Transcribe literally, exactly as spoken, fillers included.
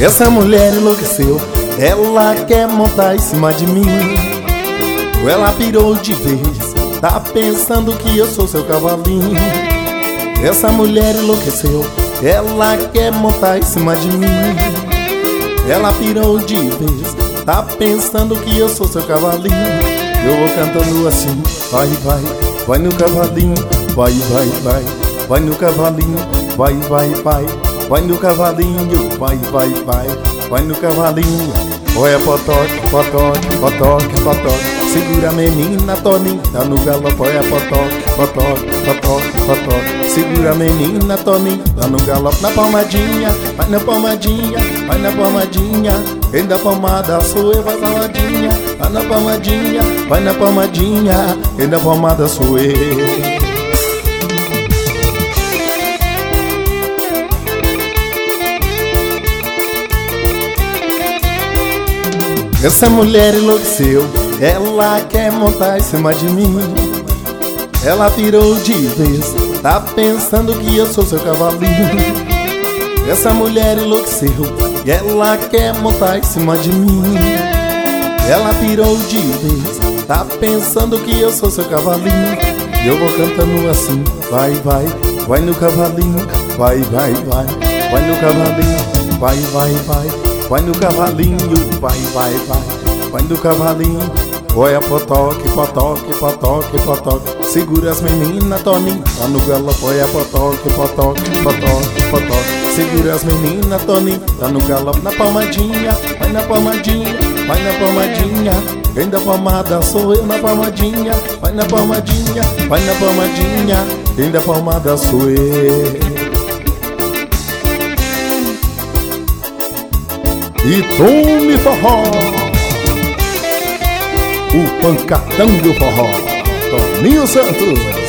Essa mulher enlouqueceu, ela quer montar em cima de mim. Ela pirou de vez, tá pensando que eu sou seu cavalinho. Essa mulher enlouqueceu, ela quer montar em cima de mim. Ela pirou de vez, tá pensando que eu sou seu cavalinho. Eu vou cantando assim, vai, vai, vai no cavalinho, vai, vai, vai, vai no cavalinho, vai, vai, vai, vai no cavalinho, vai, vai, vai, vai no cavalinho. Olha potoque, potoque, potoque, potoque, segura a menina Toninha no galope. Olha potoque, potoque, potoque, potoque, segura a menina Toninha no galope. Na palmadinha, vai na palmadinha, vai na palmadinha, quem dá palmada sou eu, vai palmadinha, vai na palmadinha, vai na palmadinha, quem dá palmada sou eu. Essa mulher enlouqueceu, ela quer montar em cima de mim. Ela pirou de vez, tá pensando que eu sou seu cavalinho. Essa mulher enlouqueceu, e ela quer montar em cima de mim. Ela pirou de vez, tá pensando que eu sou seu cavalinho. E eu vou cantando assim, vai, vai, vai no cavalinho, vai, vai, vai, vai no cavalinho, vai, vai, vai. Vai no cavalinho, vai, vai, vai, vai no cavalinho. Olha potoque, potoque, potoque, potoque, segura as meninas Toninha tá no galope. Olha potoque, potoque, potoque, potoque, segura as meninas Toninha tá no galope. Na palmadinha, vai na palmadinha, vai na palmadinha, quem dá palmada sou eu na palmadinha, vai na palmadinha, vai na palmadinha, quem dá palmada sou eu. E tome forró, o pancadão do forró, Toninho Santos.